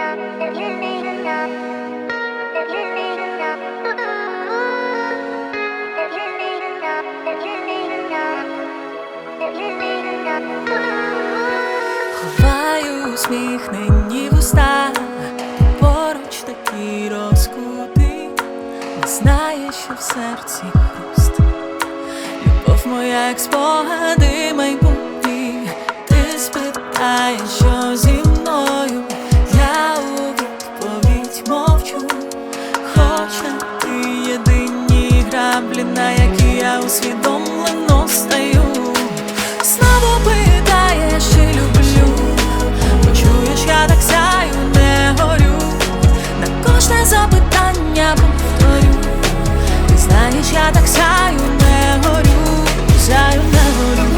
Ховаю усміхнені вуста, поруч такі розкути, не знає, що в серці хруст. Любов моя, як спогади майбутні. Ти спитаєш, що зі мною, я у відповідь мовчу. Хоча ти єдині граблі, на які я усвідомлено стаю. Знову питаєш, чи люблю, почуєш, я так сяю, не горю. На кожне запитання повторю. Ти знаєш, я так сяю, не горю, сяю, не горю.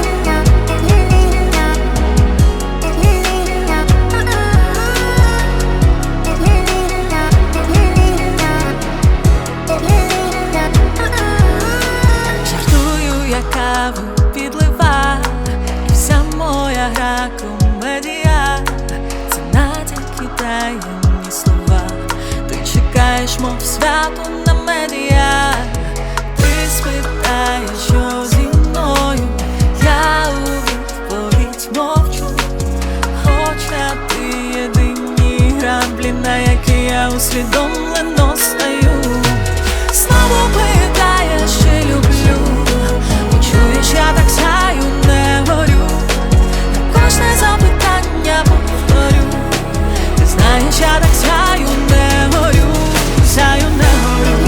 Жартую, я каву підлива, і вся моя гра комедія. Це натяки, таємні слова. Ти чекаєш, мов свято на медіа. Ти спитаєш, що зі мною, я у відповідь мовчу. Хоча ти єдині граблі, на які я усвідомлено стаю. Знову питаєш, чи люблю, почуєш, я так сяю, не горю. На кожне запитання повторю. Ти знаєш, я так сяю, не горю, сяю, не горю.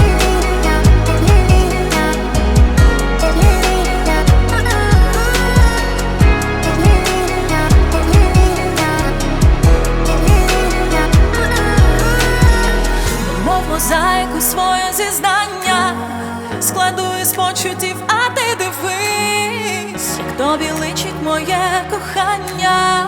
Мов мозаїку своє зізнання складу із почуттів, а ти дивись, як тобі личить моє кохання.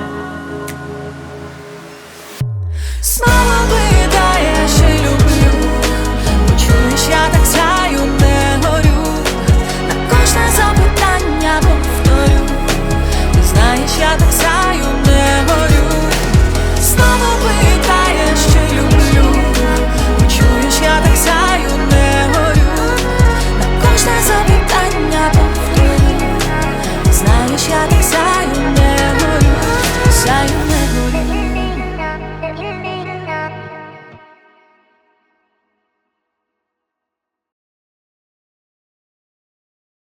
Знову питаєш, чи люблю, почуєш, я так сяю, не горю. На кожне запитання повторю. Ти знаєш, я так сяю, не горю. Знову питаєш, чи люблю, почуєш, я так сяю, не горю. На кожне запитання повторю. Ти знаєш, я так сяю, не горю, сяю.